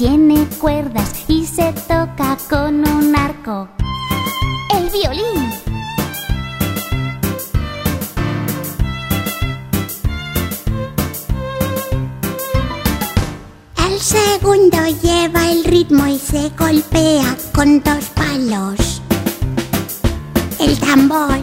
tiene cuerdas y se toca con un arco. El violín. El segundo lleva el ritmo y se golpea con 2 palos. El tambor.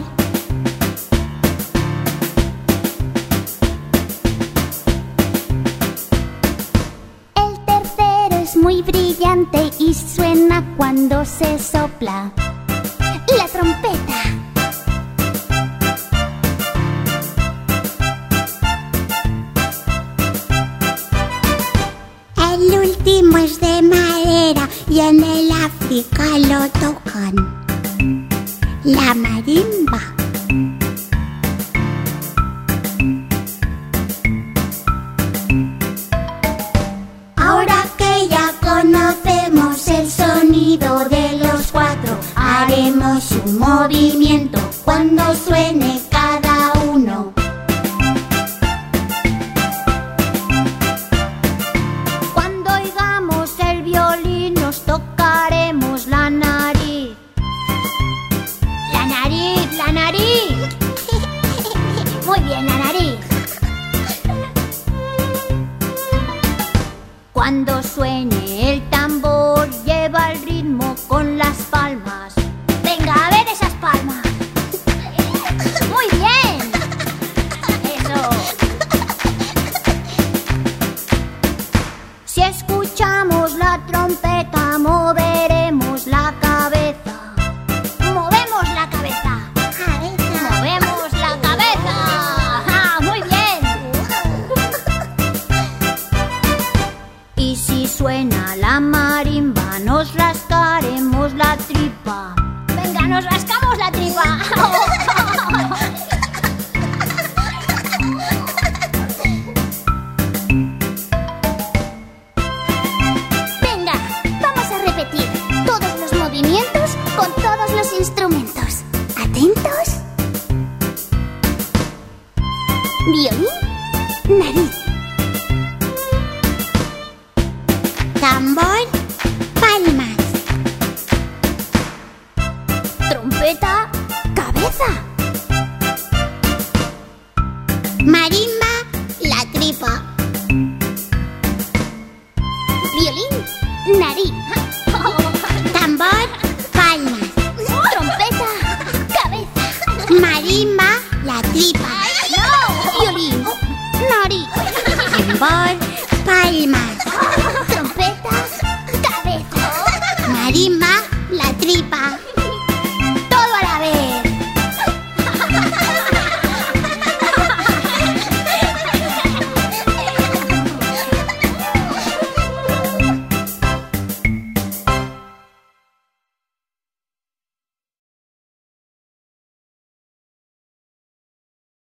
El tercero es muy brillante y suena cuando se sopla. La trompeta. El último es de madera y en el África lo tocan. La marimba. Ahora que ya conocemos el sonido de los 4, haremos un movimiento cuando suene cada uno. Cuando oigamos el violín nos tocaremos la nariz. La nariz, la nariz. Muy bien, la nariz. Cuando suene el tambor, lleva el ritmo con las palmas. Venga, a ver esas palmas. Muy bien. Eso. Si escuchamos la trompeta, moveremos la cabeza. Movemos la cabeza. Movemos la cabeza. ¡Ah, muy bien! Y si suena la marimba, nos rascaremos la tripa. Venga, nos rascamos la tripa. Venga, vamos a repetir todos los movimientos con todos los instrumentos. ¿Atentos? Violín, nariz. Tambor, palmas. Trompeta, cabeza. Marimba, la tripa. Violín, nariz.